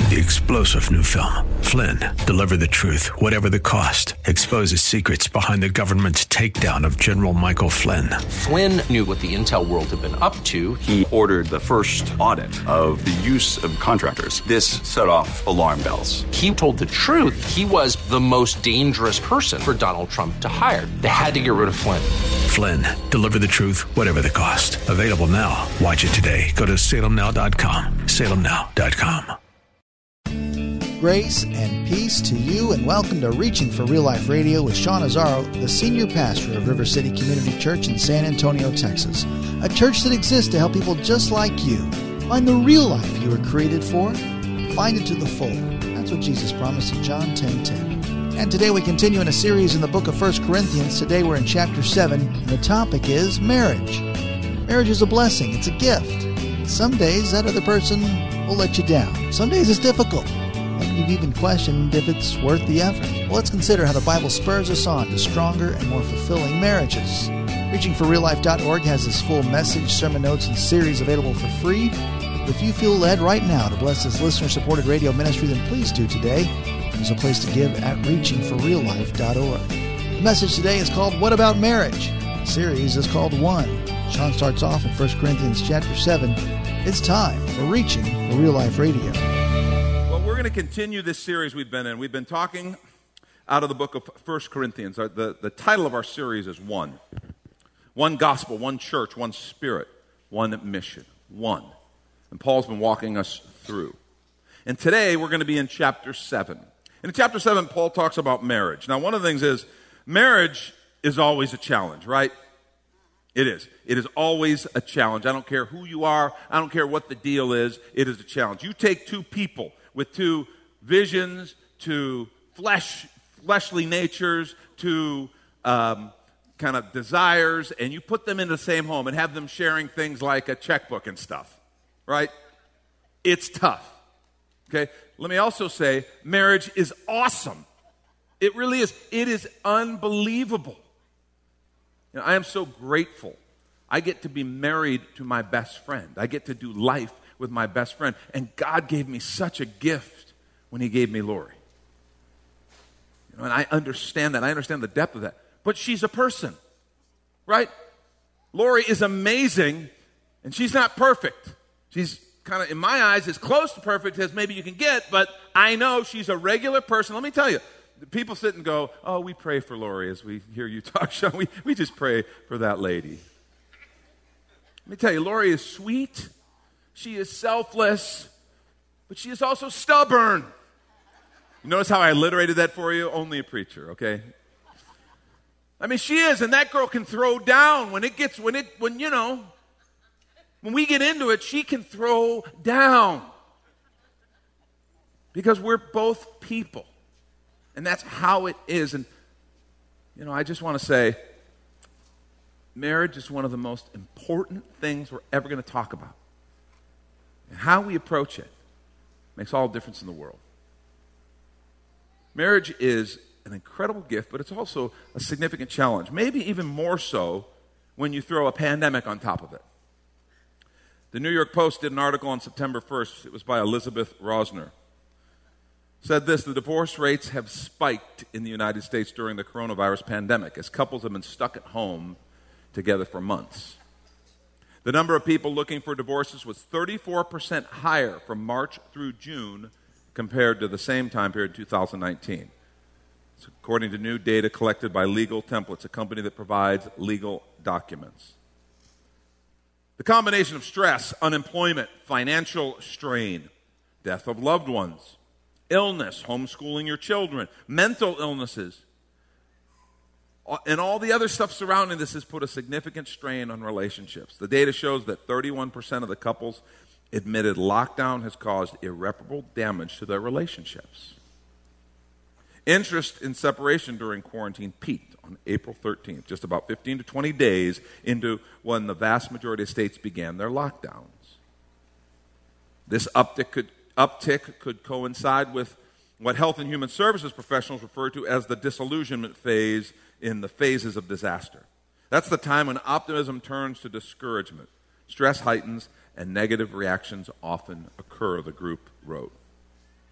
The explosive new film, Flynn, deliver the truth, whatever the cost. Exposes secrets behind the government's takedown of General Michael Flynn. Flynn knew what the intel world had been up to. He ordered the first audit of the use of contractors. This set off alarm bells. He told the truth. He was the most dangerous person for Donald Trump to hire. They had to get rid of Flynn. Flynn, deliver the truth, whatever the cost. Available now. Watch it today. Go to salemnow.com. salemnow.com. Grace and peace to you, and welcome to Reaching for Real Life Radio with Sean Azzaro, the senior pastor of River City Community Church in San Antonio, Texas. A church that exists to help people just like you find the real life you were created for, find it to the full. That's what Jesus promised in John 10:10. And today we continue in a series in the book of 1 Corinthians. Today we're in chapter 7, and the topic is marriage. Marriage is a blessing. It's a gift. Some days that other person will let you down. Some days it's difficult. Maybe you've even questioned if it's worth the effort. Well, let's consider how the Bible spurs us on to stronger and more fulfilling marriages. ReachingForRealLife.org has this full message, sermon notes, and series available for free. If you feel led right now to bless this listener-supported radio ministry, then please do today. There's a place to give at ReachingForRealLife.org. The message today is called What About Marriage? The series is called One. Sean starts off in 1 Corinthians chapter 7. It's time for Reaching for Real Life Radio. We're going to continue this series we've been in. We've been talking out of the book of 1 Corinthians. The title of our series is One. One gospel, one church, one spirit, one mission. One. And Paul's been walking us through. And today we're going to be in chapter 7. And in chapter 7, Paul talks about marriage. Now, one of the things is, marriage is always a challenge, right? It is. It is always a challenge. I don't care who you are. I don't care what the deal is. It is a challenge. You take two people with two visions, two fleshly natures, two kind of desires, and you put them in the same home and have them sharing things like a checkbook and stuff, right? It's tough, okay? Let me also say, marriage is awesome. It really is. It is unbelievable. You know, I am so grateful. I get to be married to my best friend. I get to do life with my best friend. And God gave me such a gift when He gave me Lori. You know, and I understand that. I understand the depth of that. But she's a person, right? Lori is amazing, and she's not perfect. She's kind of, in my eyes, as close to perfect as maybe you can get, but I know she's a regular person. Let me tell you, people sit and go, oh, we pray for Lori as we hear you talk, Sean. We just pray for that lady. Let me tell you, Lori is sweet. She is selfless, but she is also stubborn. You notice how I alliterated that for you? Only a preacher, okay? I mean, she is, and that girl can throw down when we get into it, she can throw down. Because we're both people. And that's how it is. And, I just want to say, marriage is one of the most important things we're ever going to talk about. And how we approach it makes all the difference in the world. Marriage is an incredible gift, but it's also a significant challenge. Maybe even more so when you throw a pandemic on top of it. The New York Post did an article on September 1st. It was by Elizabeth Rosner. Said this: the divorce rates have spiked in the United States during the coronavirus pandemic as couples have been stuck at home together for months. The number of people looking for divorces was 34% higher from March through June compared to the same time period in 2019. It's according to new data collected by Legal Templates, a company that provides legal documents. The combination of stress, unemployment, financial strain, death of loved ones, illness, homeschooling your children, mental illnesses, and all the other stuff surrounding this has put a significant strain on relationships. The data shows that 31% of the couples admitted lockdown has caused irreparable damage to their relationships. Interest in separation during quarantine peaked on April 13th, just about 15 to 20 days into when the vast majority of states began their lockdowns. This uptick could coincide with what Health and Human Services professionals refer to as the disillusionment phase in the phases of disaster. That's the time when optimism turns to discouragement. Stress heightens and negative reactions often occur, the group wrote.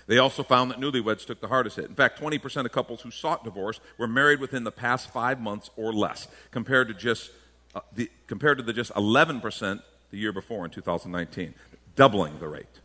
They also found that newlyweds took the hardest hit. In fact, 20% of couples who sought divorce were married within the past 5 months or less, compared to the just 11% the year before in 2019, doubling the rate.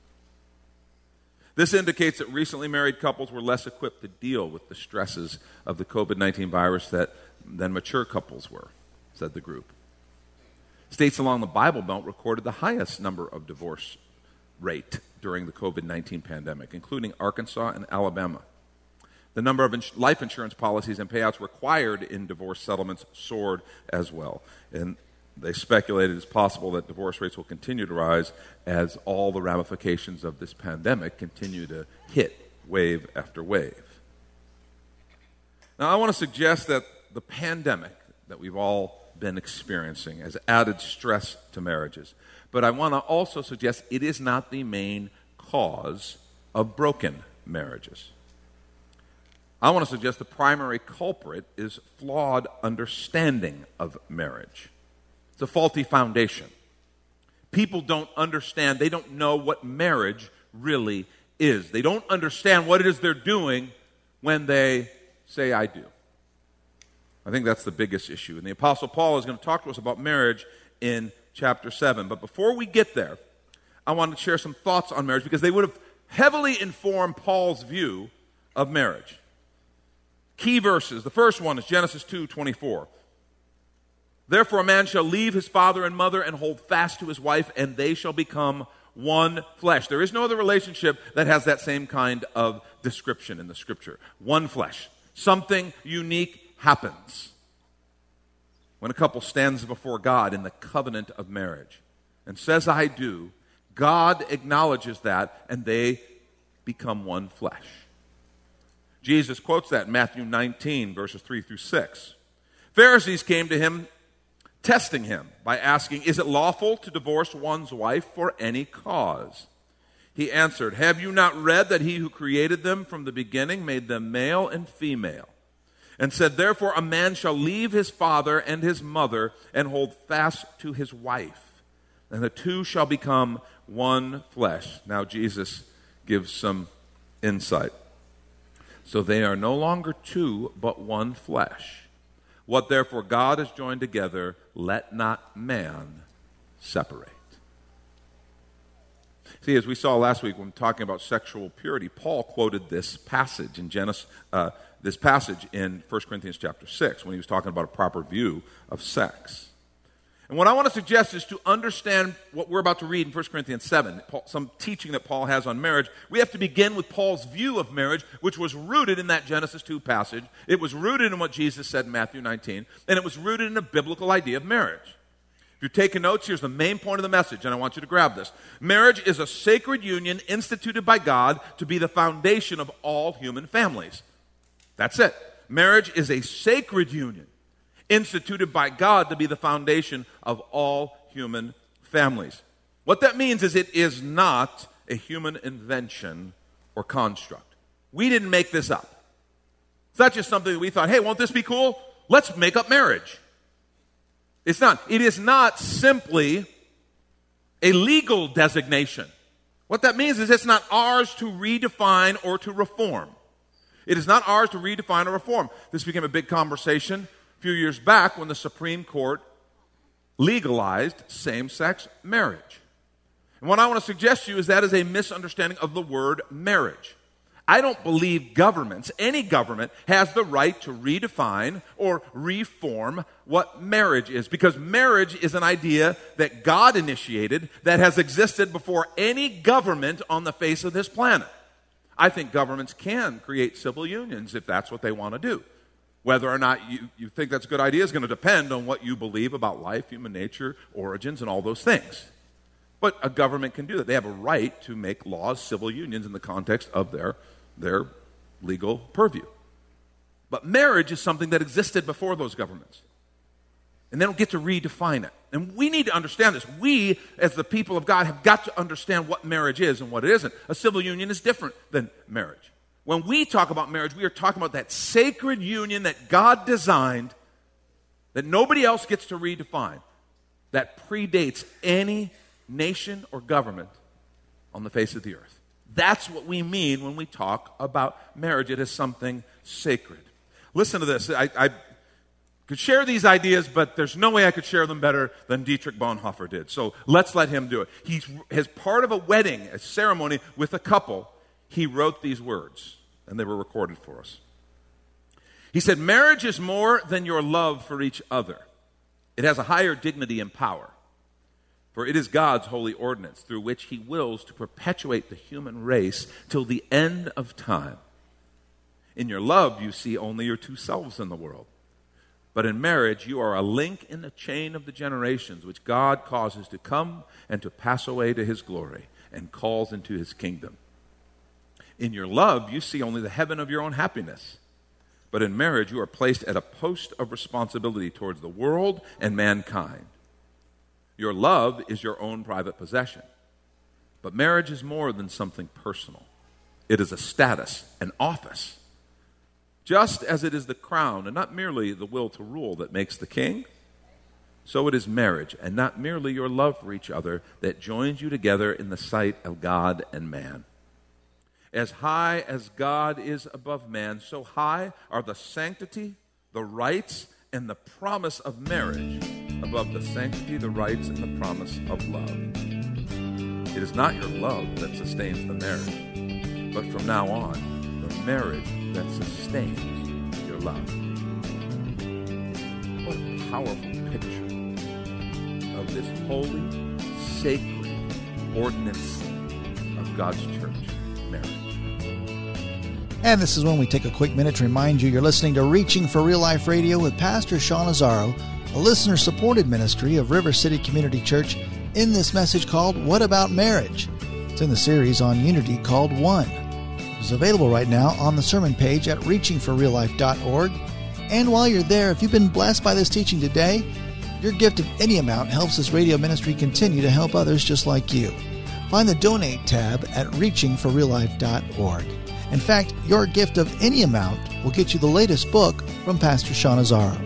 This indicates that recently married couples were less equipped to deal with the stresses of the COVID-19 virus than mature couples were, said the group. States along the Bible Belt recorded the highest number of divorce rate during the COVID-19 pandemic, including Arkansas and Alabama. The number of life insurance policies and payouts required in divorce settlements soared as well. And they speculated it's possible that divorce rates will continue to rise as all the ramifications of this pandemic continue to hit wave after wave. Now, I want to suggest that the pandemic that we've all been experiencing has added stress to marriages. But I want to also suggest it is not the main cause of broken marriages. I want to suggest the primary culprit is flawed understanding of marriage. It's a faulty foundation. People don't understand, they don't know what marriage really is. They don't understand what it is they're doing when they say, I do. I think that's the biggest issue. And the Apostle Paul is going to talk to us about marriage in chapter 7. But before we get there, I want to share some thoughts on marriage because they would have heavily informed Paul's view of marriage. Key verses. The first one is Genesis 2:24. Therefore a man shall leave his father and mother and hold fast to his wife, and they shall become one flesh. There is no other relationship that has that same kind of description in the Scripture. One flesh. Something unique happens when a couple stands before God in the covenant of marriage and says, I do. God acknowledges that, and they become one flesh. Jesus quotes that in Matthew 19, verses 3 through 6. Pharisees came to him, testing him by asking, is it lawful to divorce one's wife for any cause? He answered, have you not read that he who created them from the beginning made them male and female? And said, therefore a man shall leave his father and his mother and hold fast to his wife, and the two shall become one flesh. Now Jesus gives some insight. So they are no longer two, but one flesh. What therefore God has joined together, let not man separate. See, as we saw last week when talking about sexual purity, Paul quoted this passage in this passage in 1 Corinthians chapter 6 when he was talking about a proper view of sex. And what I want to suggest is to understand what we're about to read in 1 Corinthians 7, some teaching that Paul has on marriage. We have to begin with Paul's view of marriage, which was rooted in that Genesis 2 passage. It was rooted in what Jesus said in Matthew 19, and it was rooted in a biblical idea of marriage. If you're taking notes, here's the main point of the message, and I want you to grab this. Marriage is a sacred union instituted by God to be the foundation of all human families. That's it. Marriage is a sacred union instituted by God to be the foundation of all human families. What that means is it is not a human invention or construct. We didn't make this up. It's not just something that we thought, hey, won't this be cool? Let's make up marriage. It's not. It is not simply a legal designation. What that means is it's not ours to redefine or to reform. It is not ours to redefine or reform. This became a big conversation a few years back when the Supreme Court legalized same-sex marriage. And what I want to suggest to you is that is a misunderstanding of the word marriage. I don't believe governments, any government, has the right to redefine or reform what marriage is, because marriage is an idea that God initiated that has existed before any government on the face of this planet. I think governments can create civil unions if that's what they want to do. Whether or not you think that's a good idea is going to depend on what you believe about life, human nature, origins, and all those things. But a government can do that. They have a right to make laws, civil unions, in the context of their legal purview. But marriage is something that existed before those governments. And they don't get to redefine it. And we need to understand this. We, as the people of God, have got to understand what marriage is and what it isn't. A civil union is different than marriage. When we talk about marriage, we are talking about that sacred union that God designed that nobody else gets to redefine, that predates any nation or government on the face of the earth. That's what we mean when we talk about marriage. It is something sacred. Listen to this. I could share these ideas, but there's no way I could share them better than Dietrich Bonhoeffer did. So let's let him do it. As part of a wedding, a ceremony with a couple, he wrote these words, and they were recorded for us. He said, "Marriage is more than your love for each other. It has a higher dignity and power. For it is God's holy ordinance through which he wills to perpetuate the human race till the end of time. In your love, you see only your two selves in the world. But in marriage, you are a link in the chain of the generations which God causes to come and to pass away to his glory and calls into his kingdom. In your love, you see only the heaven of your own happiness. But in marriage, you are placed at a post of responsibility towards the world and mankind. Your love is your own private possession. But marriage is more than something personal. It is a status, an office. Just as it is the crown and not merely the will to rule that makes the king, so it is marriage and not merely your love for each other that joins you together in the sight of God and man. As high as God is above man, so high are the sanctity, the rights, and the promise of marriage above the sanctity, the rights, and the promise of love. It is not your love that sustains the marriage, but from now on, the marriage that sustains your love." What a powerful picture of this holy, sacred ordinance of God's church, marriage. And this is when we take a quick minute to remind you you're listening to Reaching for Real Life Radio with Pastor Sean Azzaro, a listener-supported ministry of River City Community Church, in this message called What About Marriage? It's in the series on unity called One. It's available right now on the sermon page at reachingforreallife.org. And while you're there, if you've been blessed by this teaching today, your gift of any amount helps this radio ministry continue to help others just like you. Find the Donate tab at reachingforreallife.org. In fact, your gift of any amount will get you the latest book from Pastor Sean Azzaro.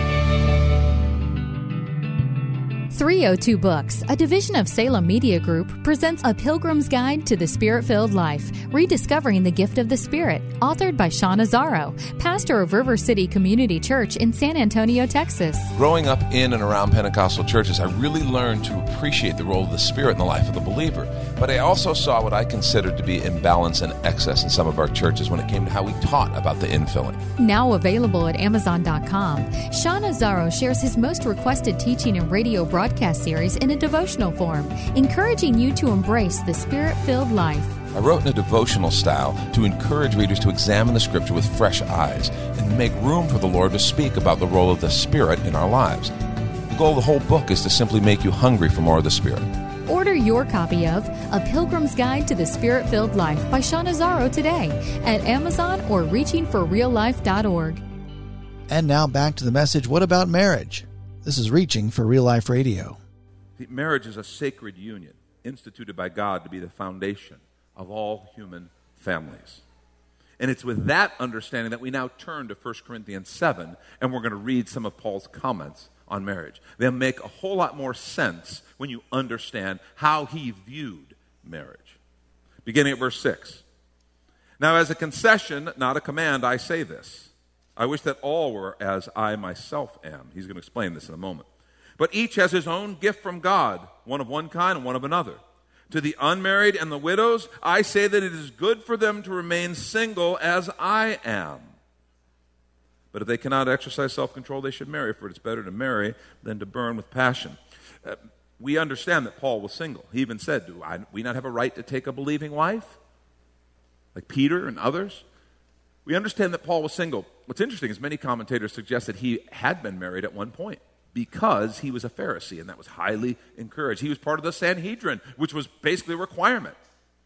302 Books, a division of Salem Media Group, presents A Pilgrim's Guide to the Spirit-Filled Life, Rediscovering the Gift of the Spirit, authored by Sean Azzaro, pastor of River City Community Church in San Antonio, Texas. Growing up in and around Pentecostal churches, I really learned to appreciate the role of the Spirit in the life of the believer. But I also saw what I considered to be imbalance and excess in some of our churches when it came to how we taught about the infilling. Now available at Amazon.com, Sean Azzaro shares his most requested teaching and radio broadcast series in a devotional form, encouraging you to embrace the Spirit-filled life. I wrote in a devotional style to encourage readers to examine the Scripture with fresh eyes and make room for the Lord to speak about the role of the Spirit in our lives. The goal of the whole book is to simply make you hungry for more of the Spirit. Order your copy of A Pilgrim's Guide to the Spirit-Filled Life by Sean Azzaro today at Amazon or reachingforreallife.org. And now back to the message, What About Marriage? This is Reaching for Real Life Radio. Marriage is a sacred union instituted by God to be the foundation of all human families. And it's with that understanding that we now turn to 1 Corinthians 7, and we're going to read some of Paul's comments on marriage. They'll make a whole lot more sense when you understand how he viewed marriage. Beginning at verse 6. "Now as a concession, not a command, I say this. I wish that all were as I myself am." He's going to explain this in a moment. "But each has his own gift from God, one of one kind and one of another. To the unmarried and the widows, I say that it is good for them to remain single as I am. But if they cannot exercise self-control, they should marry, for it's better to marry than to burn with passion." We understand that Paul was single. He even said, "Do we not have a right to take a believing wife?" Like Peter and others. We understand that Paul was single. What's interesting is many commentators suggest that he had been married at one point because he was a Pharisee, and that was highly encouraged. He was part of the Sanhedrin, which was basically a requirement.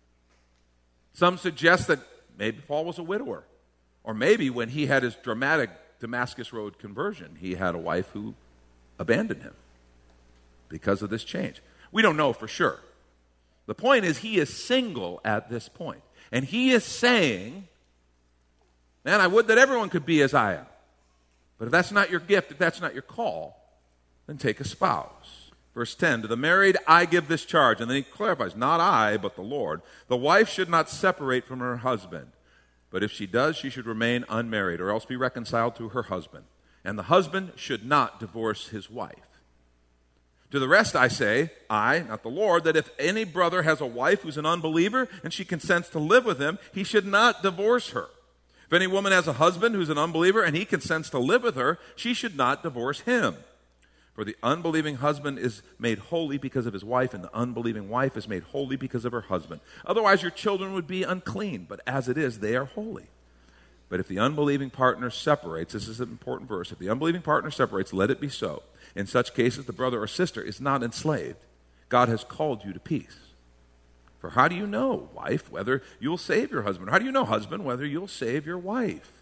Some suggest that maybe Paul was a widower, or maybe when he had his dramatic Damascus Road conversion, he had a wife who abandoned him because of this change. We don't know for sure. The point is, he is single at this point. And he is saying, man, I would that everyone could be as I am. But if that's not your gift, if that's not your call, then take a spouse. Verse 10, to the married I give this charge. And then he clarifies, not I, but the Lord. The wife should not separate from her husband. But if she does, she should remain unmarried, or else be reconciled to her husband. And the husband should not divorce his wife. To the rest I say, I, not the Lord, that if any brother has a wife who's an unbeliever, and she consents to live with him, he should not divorce her. If any woman has a husband who's an unbeliever, and he consents to live with her, she should not divorce him. For the unbelieving husband is made holy because of his wife, and the unbelieving wife is made holy because of her husband. Otherwise your children would be unclean, but as it is, they are holy. But if the unbelieving partner separates, this is an important verse, if the unbelieving partner separates, let it be so. In such cases, the brother or sister is not enslaved. God has called you to peace. For how do you know, wife, whether you'll save your husband? How do you know, husband, whether you'll save your wife?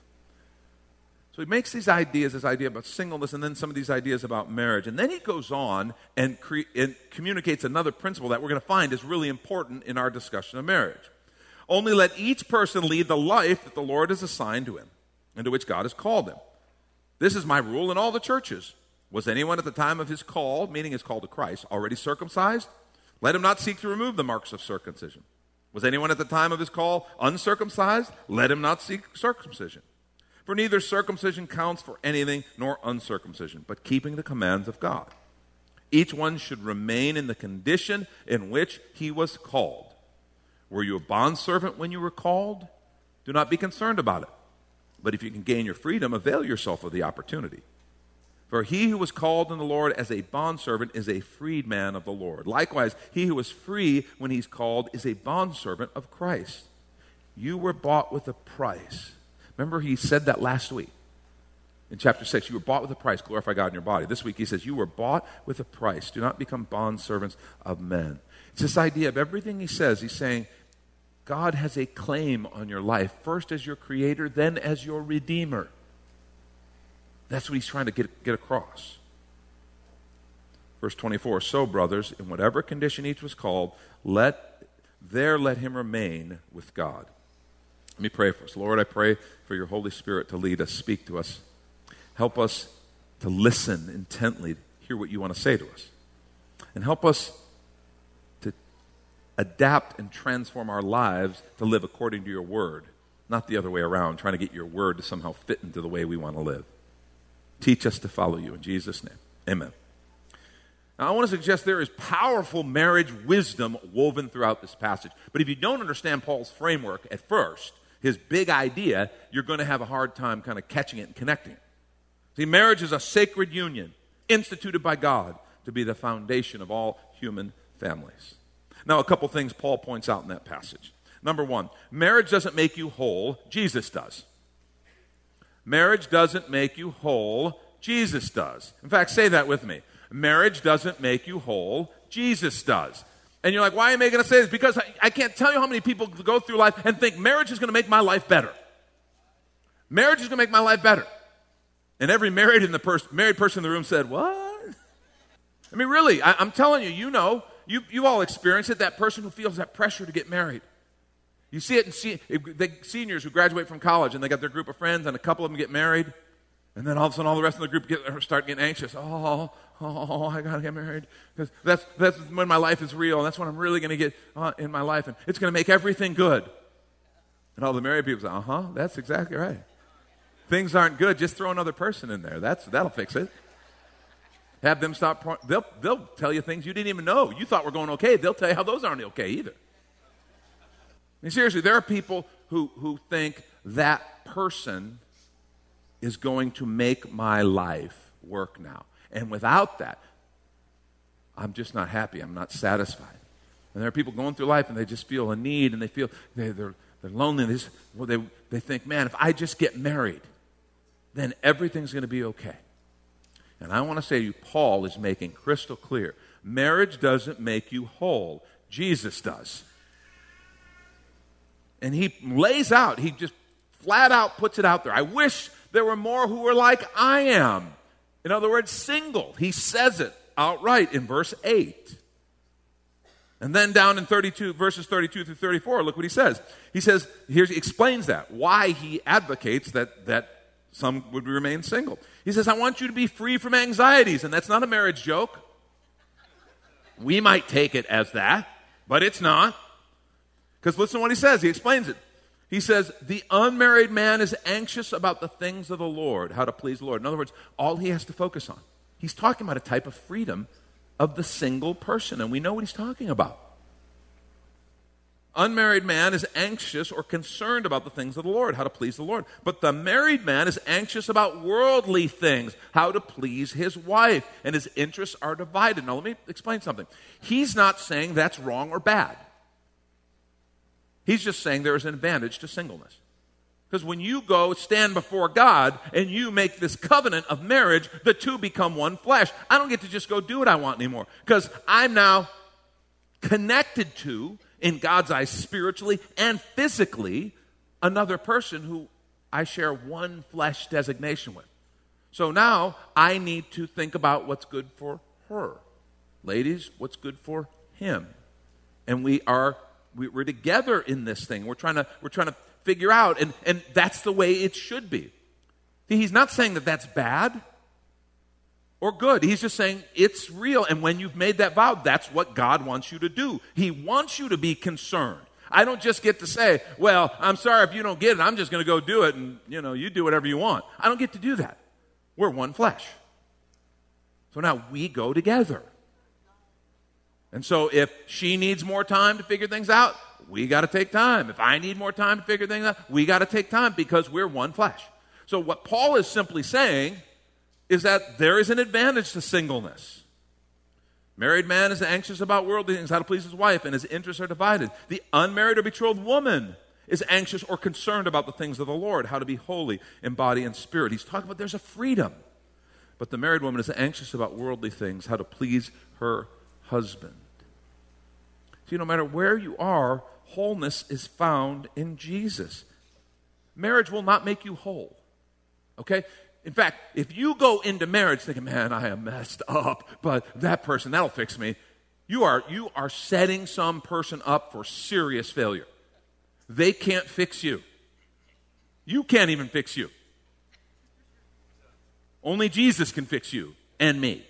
So he makes these ideas, this idea about singleness, and then some of these ideas about marriage. And then he goes on and communicates another principle that we're going to find is really important in our discussion of marriage. Only let each person lead the life that the Lord has assigned to him and to which God has called him. This is my rule in all the churches. Was anyone at the time of his call, meaning his call to Christ, already circumcised? Let him not seek to remove the marks of circumcision. Was anyone at the time of his call uncircumcised? Let him not seek circumcision. For neither circumcision counts for anything nor uncircumcision, but keeping the commands of God. Each one should remain in the condition in which he was called. Were you a bondservant when you were called? Do not be concerned about it. But if you can gain your freedom, avail yourself of the opportunity. For he who was called in the Lord as a bondservant is a freedman of the Lord. Likewise, he who was free when he's called is a bondservant of Christ. You were bought with a price. Remember, he said that last week. In chapter 6, you were bought with a price. Glorify God in your body. This week he says, you were bought with a price. Do not become bondservants of men. It's this idea of everything he says. He's saying, God has a claim on your life, first as your creator, then as your redeemer. That's what he's trying to get across. Verse 24, so brothers, in whatever condition each was called, let him remain with God. Let me pray for us. Lord, I pray for your Holy Spirit to lead us, speak to us. Help us to listen intently, hear what you want to say to us. And help us to adapt and transform our lives to live according to your word, not the other way around, trying to get your word to somehow fit into the way we want to live. Teach us to follow you. In Jesus' name, amen. Now, I want to suggest there is powerful marriage wisdom woven throughout this passage. But if you don't understand Paul's framework at first, his big idea, you're going to have a hard time kind of catching it and connecting it. See, marriage is a sacred union instituted by God to be the foundation of all human families. Now, a couple things Paul points out in that passage. Number one, marriage doesn't make you whole, Jesus does. Marriage doesn't make you whole, Jesus does. In fact, say that with me. Marriage doesn't make you whole, Jesus does. And you're like, why are you making us say this? Because I can't tell you how many people go through life and think marriage is going to make my life better. Marriage is going to make my life better. And every married person in the room said, what? I mean, really, I'm telling you, you've all experienced it, that person who feels that pressure to get married. You see it in seniors who graduate from college and they got their group of friends and a couple of them get married. And then all of a sudden all the rest of the group start getting anxious. Oh, I got to get married. Because that's when my life is real. And that's when I'm really going to get in my life. And it's going to make everything good. And all the married people say, that's exactly right. Things aren't good. Just throw another person in there. That'll fix it. Have them stop. They'll tell you things you didn't even know. You thought were going okay. They'll tell you how those aren't okay either. I mean, seriously, there are people who think that person is going to make my life work now. And without that, I'm just not happy. I'm not satisfied. And there are people going through life and they just feel a need and they feel they're lonely. They think, man, if I just get married, then everything's going to be okay. And I want to say to you, Paul is making crystal clear, marriage doesn't make you whole. Jesus does. And he lays out, he just flat out puts it out there. I wish there were more who were like I am. In other words, single. He says it outright in verse 8. And then down in verses 32 through 34, look what he says. He explains that, why he advocates that some would remain single. He says, I want you to be free from anxieties. And that's not a marriage joke. We might take it as that, but it's not. Because listen to what he says. He explains it. He says, the unmarried man is anxious about the things of the Lord, how to please the Lord. In other words, all he has to focus on. He's talking about a type of freedom of the single person, and we know what he's talking about. Unmarried man is anxious or concerned about the things of the Lord, how to please the Lord. But the married man is anxious about worldly things, how to please his wife, and his interests are divided. Now, let me explain something. He's not saying that's wrong or bad. He's just saying there is an advantage to singleness. Because when you go stand before God and you make this covenant of marriage, the two become one flesh. I don't get to just go do what I want anymore. Because I'm now connected to, in God's eyes, spiritually and physically, another person who I share one flesh designation with. So now I need to think about what's good for her. Ladies, what's good for him? And we're together in this thing. We're trying to figure out, and that's the way it should be. He's not saying that that's bad or good. He's just saying it's real, and when you've made that vow, that's what God wants you to do. He wants you to be concerned. I don't just get to say, well, I'm sorry if you don't get it. I'm just going to go do it, and you do whatever you want. I don't get to do that. We're one flesh. So now we go together. And so if she needs more time to figure things out, we got to take time. If I need more time to figure things out, we got to take time because we're one flesh. So what Paul is simply saying is that there is an advantage to singleness. Married man is anxious about worldly things, how to please his wife, and his interests are divided. The unmarried or betrothed woman is anxious or concerned about the things of the Lord, how to be holy in body and spirit. He's talking about there's a freedom. But the married woman is anxious about worldly things, how to please her husband. See, no matter where you are, wholeness is found in Jesus. Marriage will not make you whole. Okay? In fact, if you go into marriage thinking, man, I am messed up, but that person, that'll fix me, you are setting some person up for serious failure. They can't fix you. You can't even fix you. Only Jesus can fix you and me.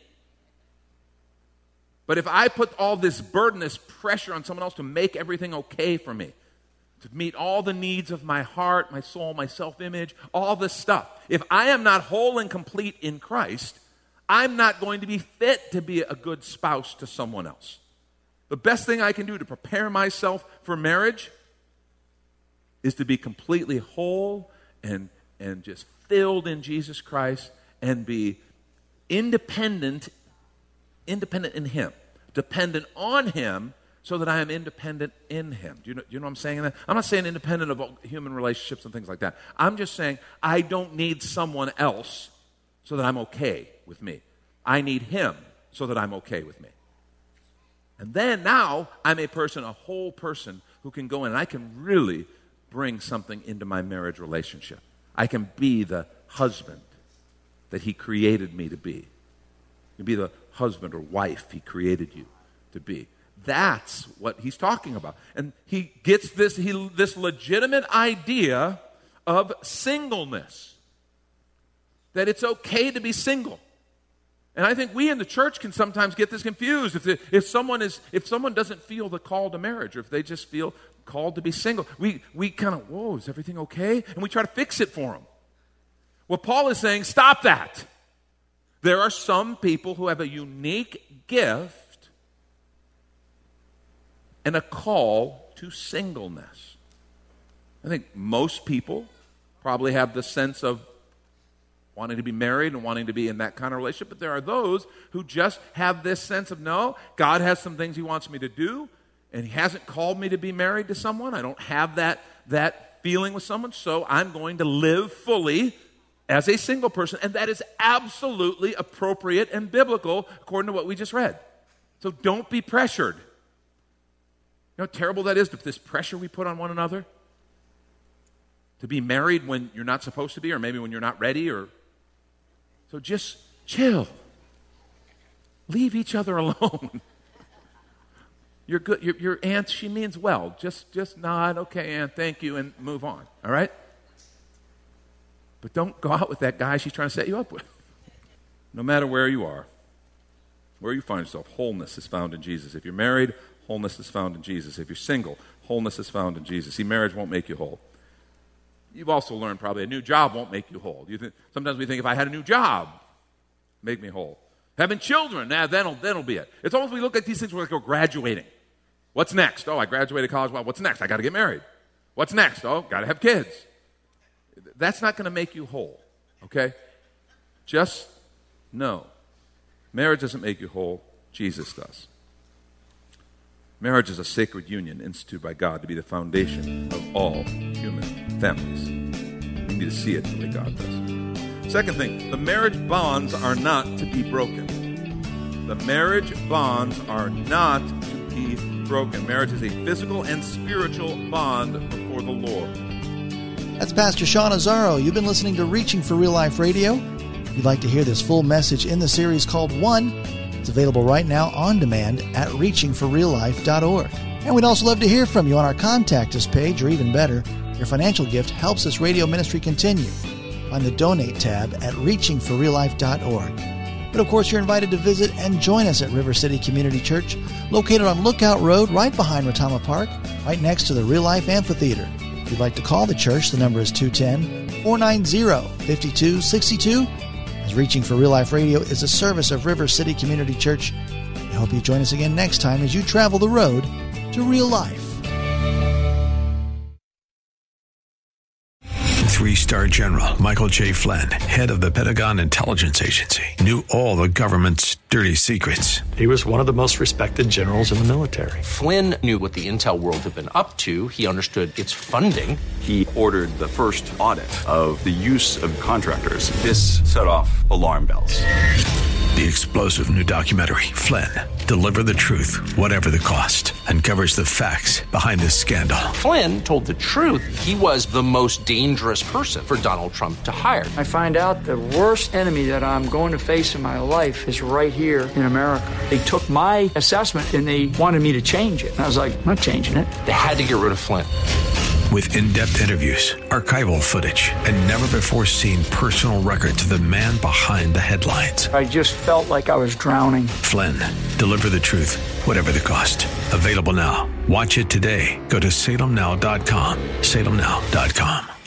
But if I put all this burden, this pressure on someone else to make everything okay for me, to meet all the needs of my heart, my soul, my self-image, all this stuff, if I am not whole and complete in Christ, I'm not going to be fit to be a good spouse to someone else. The best thing I can do to prepare myself for marriage is to be completely whole and just filled in Jesus Christ and be independent in Him, dependent on Him, so that I am independent in Him. Do you know what I'm saying? That? I'm not saying independent of human relationships and things like that. I'm just saying I don't need someone else so that I'm okay with me. I need Him so that I'm okay with me. And then now I'm a whole person who can go in and I can really bring something into my marriage relationship. I can be the husband that He created me to be. You be the husband or wife He created you to be. That's what he's talking about. And he gets this legitimate idea of singleness. That it's okay to be single. And I think we in the church can sometimes get this confused. If someone doesn't feel the call to marriage, or if they just feel called to be single, we kind of, whoa, is everything okay? And we try to fix it for them. Well, Paul is saying, stop that. There are some people who have a unique gift and a call to singleness. I think most people probably have the sense of wanting to be married and wanting to be in that kind of relationship, but there are those who just have this sense of, no, God has some things He wants me to do, and He hasn't called me to be married to someone. I don't have that feeling with someone, so I'm going to live fully as a single person, and that is absolutely appropriate and biblical according to what we just read. So don't be pressured. You know how terrible that is, this pressure we put on one another? To be married when you're not supposed to be, or maybe when you're not ready, so just chill. Leave each other alone. You're good. Your aunt, she means well. Just nod, okay, Aunt, thank you, and move on, all right? But don't go out with that guy she's trying to set you up with. No matter where you are. Where you find yourself, wholeness is found in Jesus. If you're married, wholeness is found in Jesus. If you're single, wholeness is found in Jesus. See, marriage won't make you whole. You've also learned probably a new job won't make you whole. Sometimes we think if I had a new job, make me whole. Having children, that'll be it. It's almost we look at these things like we're graduating. What's next? Oh, I graduated college. Well, what's next? I got to get married. What's next? Oh, got to have kids. That's not going to make you whole, okay? Just know. Marriage doesn't make you whole. Jesus does. Marriage is a sacred union instituted by God to be the foundation of all human families. We need to see it the way God does. Second thing, the marriage bonds are not to be broken. The marriage bonds are not to be broken. Marriage is a physical and spiritual bond before the Lord. That's Pastor Sean Azzaro. You've been listening to Reaching for Real Life Radio. If you'd like to hear this full message in the series called One, it's available right now on demand at reachingforreallife.org. And we'd also love to hear from you on our Contact Us page, or even better, your financial gift helps this radio ministry continue. Find the Donate tab at reachingforreallife.org. But of course, you're invited to visit and join us at River City Community Church, located on Lookout Road, right behind Retama Park, right next to the Real Life Amphitheater. If you'd like to call the church, the number is 210-490-5262. As Reaching for Real Life Radio is a service of River City Community Church. We hope you join us again next time as you travel the road to real life. 3-star General Michael J. Flynn, head of the Pentagon Intelligence Agency, knew all the government's dirty secrets. He was one of the most respected generals in the military. Flynn knew what the intel world had been up to. He understood its funding. He ordered the first audit of the use of contractors. This set off alarm bells. The explosive new documentary, Flynn, Deliver the Truth, Whatever the Cost, uncovers the facts behind this scandal. Flynn told the truth. He was the most dangerous person for Donald Trump to hire. I find out the worst enemy that I'm going to face in my life is right here in America. They took my assessment and they wanted me to change it. And I was like, I'm not changing it. They had to get rid of Flynn. With in-depth interviews, archival footage, and never-before-seen personal records of the man behind the headlines. I just felt like I was drowning. Flynn, Deliver the Truth, Whatever the Cost. Available now. Watch it today. Go to salemnow.com. salemnow.com.